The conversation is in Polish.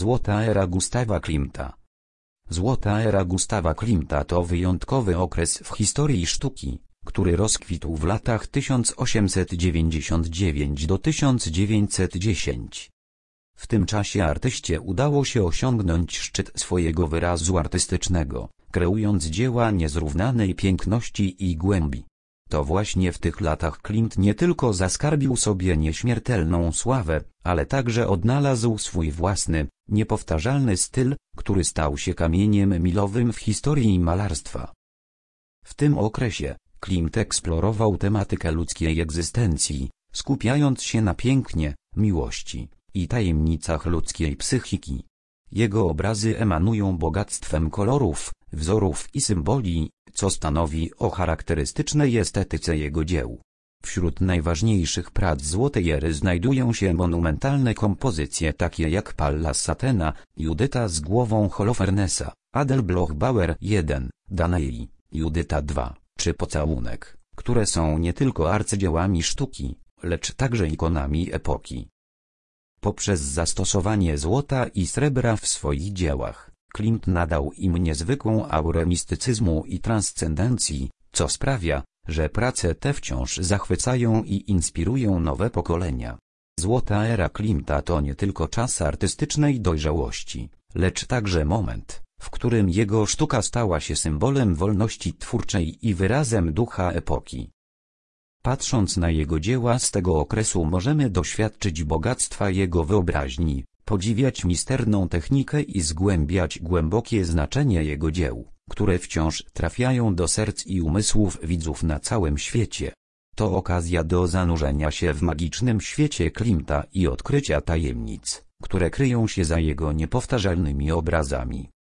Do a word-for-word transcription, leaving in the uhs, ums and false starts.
Złota era Gustawa Klimta. Złota era Gustawa Klimta to wyjątkowy okres w historii sztuki, który rozkwitł w latach tysiąc osiemset dziewięćdziesiąt dziewięć do tysiąc dziewięćset dziesięć. W tym czasie artyście udało się osiągnąć szczyt swojego wyrazu artystycznego, kreując dzieła niezrównanej piękności i głębi. To właśnie w tych latach Klimt nie tylko zaskarbił sobie nieśmiertelną sławę, ale także odnalazł swój własny, niepowtarzalny styl, który stał się kamieniem milowym w historii malarstwa. W tym okresie Klimt eksplorował tematykę ludzkiej egzystencji, skupiając się na pięknie, miłości i tajemnicach ludzkiej psychiki. Jego obrazy emanują bogactwem kolorów, wzorów i symboli, co stanowi o charakterystycznej estetyce jego dzieł. Wśród najważniejszych prac złotej ery znajdują się monumentalne kompozycje takie jak Pallas Athena, Judyta z głową Holofernesa, Adelbloch-Bauer jeden, Danaei, Judyta dwa, czy Pocałunek, które są nie tylko arcydziełami sztuki, lecz także ikonami epoki. Poprzez zastosowanie złota i srebra w swoich dziełach, Klimt nadał im niezwykłą aurę mistycyzmu i transcendencji, co sprawia, że prace te wciąż zachwycają i inspirują nowe pokolenia. Złota era Klimta to nie tylko czas artystycznej dojrzałości, lecz także moment, w którym jego sztuka stała się symbolem wolności twórczej i wyrazem ducha epoki. Patrząc na jego dzieła z tego okresu możemy doświadczyć bogactwa jego wyobraźni, podziwiać misterną technikę i zgłębiać głębokie znaczenie jego dzieł, które wciąż trafiają do serc i umysłów widzów na całym świecie. To okazja do zanurzenia się w magicznym świecie Klimta i odkrycia tajemnic, które kryją się za jego niepowtarzalnymi obrazami.